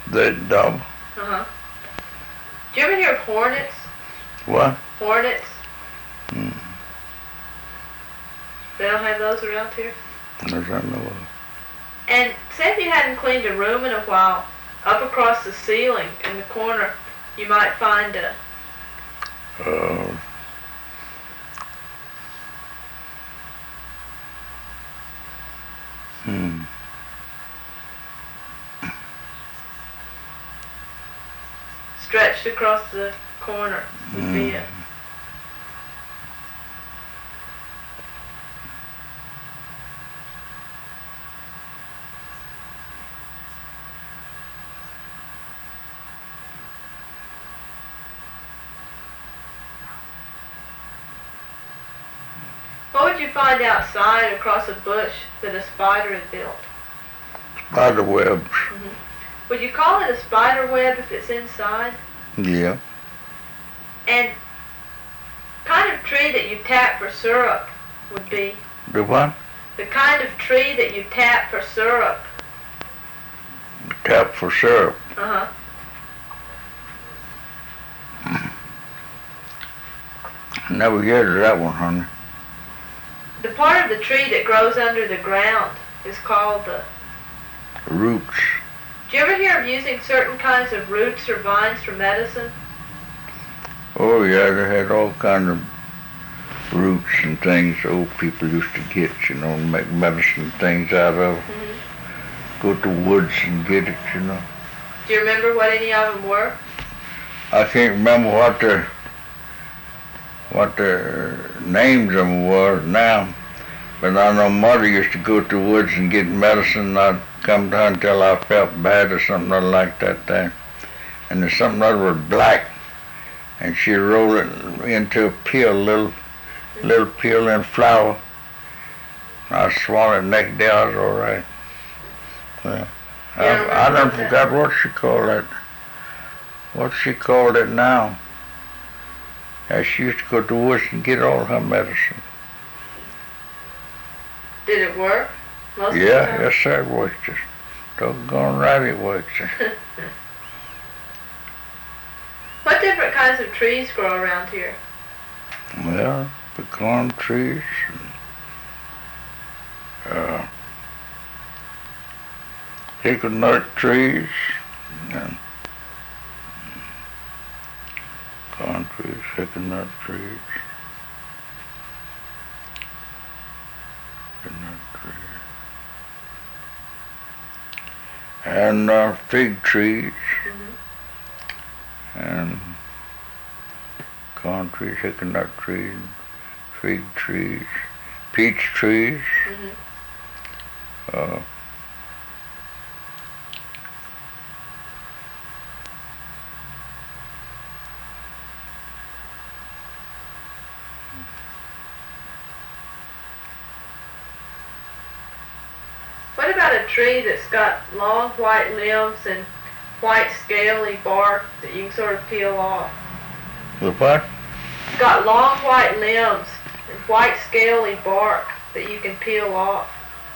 That dove. Uh-huh. Do you ever hear of hornets? What? Hornets? Hmm. They don't have those around here? As I know of. And say if you hadn't cleaned a room in a while, up across the ceiling in the corner, you might find a... Hmm. Stretched across the corner would be it. What would you find outside across a bush that a spider had built? Spider webs. Mm-hmm. Would you call it a spider web if it's inside? Yeah. And kind of tree that you tap for syrup would be? The what? The kind of tree that you tap for syrup. Tap for syrup. Uh-huh. Never heard of that one, honey. The part of the tree that grows under the ground is called the... Roots. Do you ever hear of using certain kinds of roots or vines for medicine? Oh yeah, they had all kinds of roots and things old people used to get, you know, and make medicine things out of. Mm-hmm. Go to woods and get it, you know. Do you remember what any of them were? I can't remember what the names of them was now, but I know Mother used to go to the woods and get medicine. I'd come down until I felt bad or something like that there. And there's something that was black, and she rolled it into a pill, little pill and flour. I swallowed it next day, I was all right. Yeah. I done forgot what she called it. What she called it now. Yeah, she used to go to the woods and get all her medicine. Did it work? Most of the Yeah, time? yes sir, it worked. Just doggone right it worked. What different kinds of trees grow around here? Well, pecan trees, hickory trees, and pecan trees, hickory trees, and fig trees, and pecan trees, hickory trees, fig trees, peach trees. What about a tree that's got long white limbs and white scaly bark that you can sort of peel off? The what? It's got long white limbs and white scaly bark that you can peel off.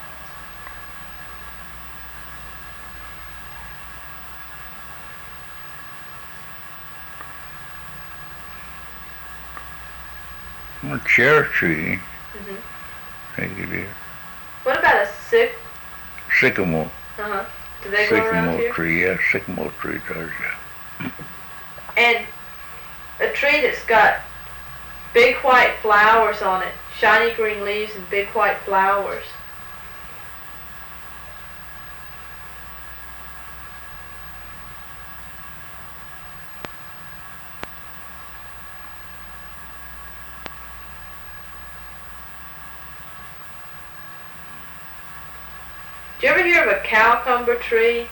A cherry tree. Mm-hmm. I think it is. What about a Sycamore. Uh-huh. Do they grow around Sycamore here? tree, yeah, sycamore tree does, yeah. And a tree that's got big white flowers on it, shiny green leaves and big white flowers. Do you ever hear of a cowcumber tree?